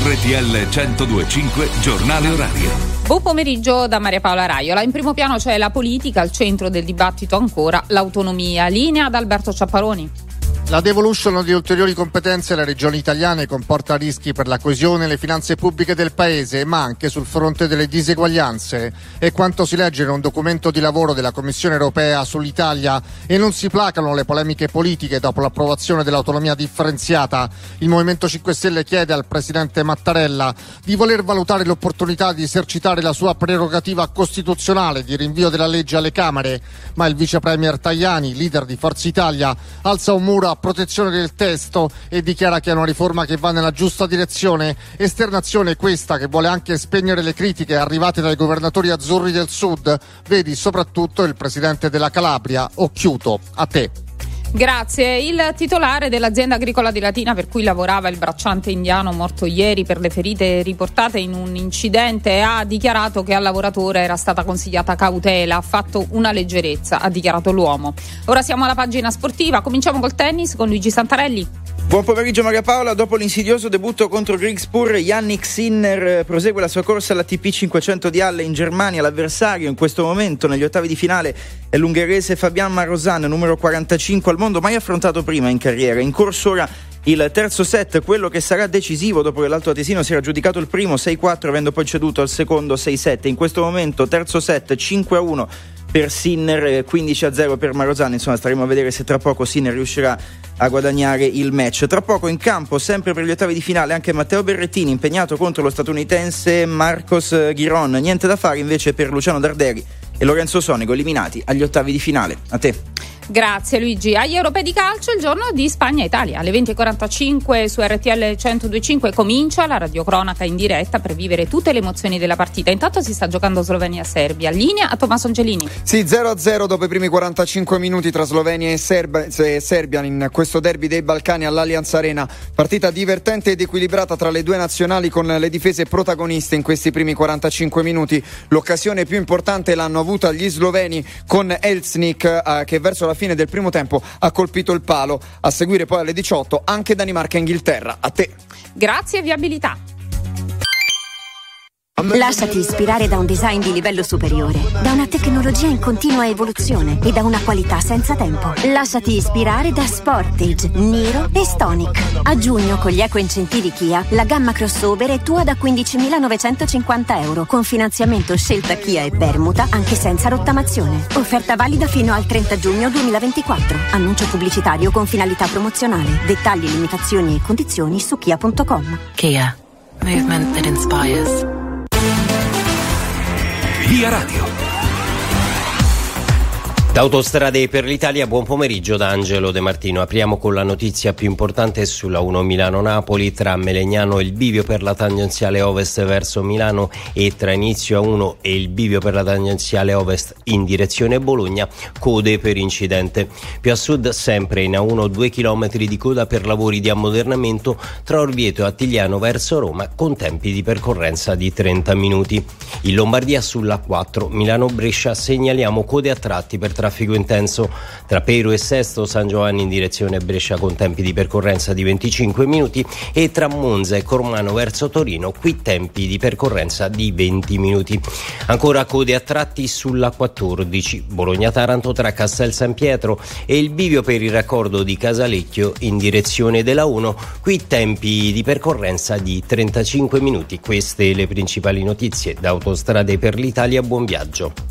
RTL 102.5 Giornale Orario. Buon pomeriggio da Maria Paola Raiola. In primo piano c'è la politica, al centro del dibattito ancora l'autonomia. Linea ad Alberto Ciapparoni. La devolution di ulteriori competenze alle regioni italiane comporta rischi per la coesione e le finanze pubbliche del Paese, ma anche sul fronte delle diseguaglianze. È quanto si legge in un documento di lavoro della Commissione europea sull'Italia, e non si placano le polemiche politiche dopo l'approvazione dell'autonomia differenziata. Il Movimento 5 Stelle chiede al presidente Mattarella di voler valutare l'opportunità di esercitare la sua prerogativa costituzionale di rinvio della legge alle Camere, ma il vice premier Tajani, leader di Forza Italia, alza un muro a protezione del testo e dichiara che è una riforma che va nella giusta direzione. Esternazione questa che vuole anche spegnere le critiche arrivate dai governatori azzurri del Sud, vedi soprattutto il presidente della Calabria, Occhiuto. A te. Grazie. Il titolare dell'azienda agricola di Latina per cui lavorava il bracciante indiano morto ieri per le ferite riportate in un incidente ha dichiarato che al lavoratore era stata consigliata cautela, ha fatto una leggerezza, ha dichiarato l'uomo. Ora siamo alla pagina sportiva, cominciamo col tennis con Luigi Santarelli. Buon pomeriggio Maria Paola. Dopo l'insidioso debutto contro Grigspur, Yannick Sinner prosegue la sua corsa all'ATP 500 di Halle in Germania. L'avversario in questo momento negli ottavi di finale è l'ungherese Fabian Marozsan, numero 45 al mondo, mai affrontato prima in carriera. In corso ora il terzo set, quello che sarà decisivo dopo che l'Alto Atesino si era aggiudicato il primo 6-4 avendo poi ceduto al secondo 6-7. In questo momento terzo set 5-1 per Sinner, 15-0 per Marozsan. Insomma, staremo a vedere se tra poco Sinner riuscirà a guadagnare il match. Tra poco in campo, sempre per gli ottavi di finale, anche Matteo Berrettini impegnato contro lo statunitense Marcos Giron. Niente da fare invece per Luciano Darderi e Lorenzo Sonego, eliminati agli ottavi di finale. A te. Grazie Luigi. Agli europei di calcio il giorno di Spagna-Italia alle 20.45 su RTL 102.5 comincia la radiocronaca in diretta per vivere tutte le emozioni della partita. Intanto si sta giocando Slovenia-Serbia. Linea a Tommaso Angelini. Sì, 0-0 dopo i primi 45 minuti tra Slovenia e Serbia in questo derby dei Balcani all'Allianz Arena. Partita divertente ed equilibrata tra le due nazionali con le difese protagoniste in questi primi 45 minuti. L'occasione più importante l'hanno avuta gli sloveni con Elsnik che verso la fine del primo tempo ha colpito il palo. A seguire poi alle 18 anche Danimarca e Inghilterra. A te. Grazie Viabilità. Lasciati ispirare da un design di livello superiore, da una tecnologia in continua evoluzione e da una qualità senza tempo. Lasciati ispirare da Sportage, Niro e Stonic. A giugno con gli eco-incentivi Kia, la gamma crossover è tua da €15.950 con finanziamento scelta Kia e permuta anche senza rottamazione. Offerta valida fino al 30 giugno 2024. Annuncio pubblicitario con finalità promozionale. Dettagli, limitazioni e condizioni su kia.com. Kia. Movement that inspires. Via Radio. Da Autostrade per l'Italia, buon pomeriggio da Angelo De Martino. Apriamo con la notizia più importante sulla 1 Milano-Napoli, tra Melegnano e il bivio per la tangenziale ovest verso Milano e tra Inizio A1 e il bivio per la tangenziale ovest in direzione Bologna, code per incidente. Più a sud, sempre in A1, 2 chilometri di coda per lavori di ammodernamento tra Orvieto e Attigliano verso Roma, con tempi di percorrenza di 30 minuti. In Lombardia sulla 4 Milano-Brescia segnaliamo code a tratti per traffico intenso tra Pero e Sesto San Giovanni in direzione Brescia con tempi di percorrenza di 25 minuti e tra Monza e Cormano verso Torino qui tempi di percorrenza di 20 minuti. Ancora code a tratti sulla 14 Bologna-Taranto tra Castel San Pietro e il bivio per il raccordo di Casalecchio in direzione della 1 qui tempi di percorrenza di 35 minuti. Queste le principali notizie da Autostrade per l'Italia. Buon viaggio.